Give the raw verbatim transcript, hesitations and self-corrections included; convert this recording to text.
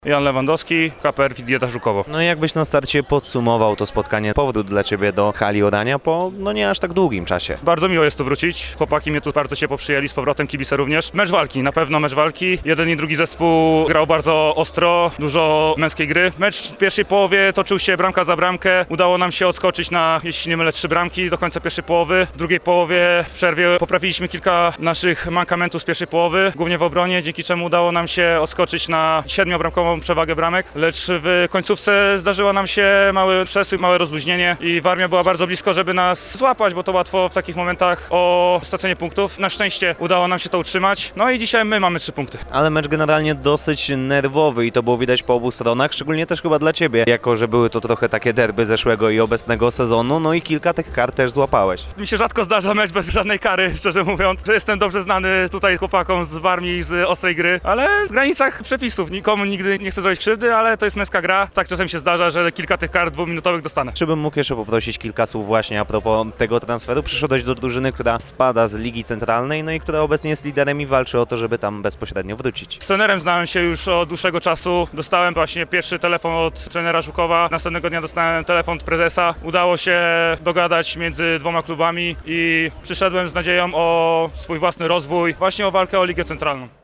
Jan Lewandowski, K P R Dieta Żukowo. No i jakbyś na starcie podsumował to spotkanie, powrót dla Ciebie do hali Orania po no nie aż tak długim czasie. Bardzo miło jest tu wrócić. Chłopaki mnie tu bardzo się poprzyjęli, z powrotem kibice również. Mecz walki, na pewno mecz walki. Jeden i drugi zespół grał bardzo ostro, dużo męskiej gry. Mecz w pierwszej połowie toczył się bramka za bramkę. Udało nam się odskoczyć na, jeśli nie mylę, trzy bramki do końca pierwszej połowy. W drugiej połowie w przerwie poprawiliśmy kilka naszych mankamentów z pierwszej połowy, głównie w obronie, dzięki czemu udało nam się odskoczyć na siedmiobramkową przewagę bramek, lecz w końcówce zdarzyło nam się mały przesyp, małe rozluźnienie i Warmia była bardzo blisko, żeby nas złapać, bo to łatwo w takich momentach o stracenie punktów. Na szczęście udało nam się to utrzymać, no i dzisiaj my mamy trzy punkty. Ale mecz generalnie dosyć nerwowy i to było widać po obu stronach, szczególnie też chyba dla Ciebie, jako że były to trochę takie derby zeszłego i obecnego sezonu, no i kilka tych kart też złapałeś. Mi się rzadko zdarza mecz bez żadnej kary, szczerze mówiąc, że jestem dobrze znany tutaj chłopakom z Warmii, z ostrej gry, ale w granicach przepisów, nikomu nigdy nie chcę zrobić krzywdy, ale to jest męska gra, tak czasem się zdarza, że kilka tych kart dwuminutowych dostanę. Czy bym mógł jeszcze poprosić kilka słów właśnie a propos tego transferu? Przyszedłeś do drużyny, która spada z Ligi Centralnej, no i która obecnie jest liderem i walczy o to, żeby tam bezpośrednio wrócić. Z trenerem znałem się już od dłuższego czasu, dostałem właśnie pierwszy telefon od trenera Żukowa, następnego dnia dostałem telefon od prezesa. Udało się dogadać między dwoma klubami i przyszedłem z nadzieją o swój własny rozwój, właśnie o walkę o Ligę Centralną.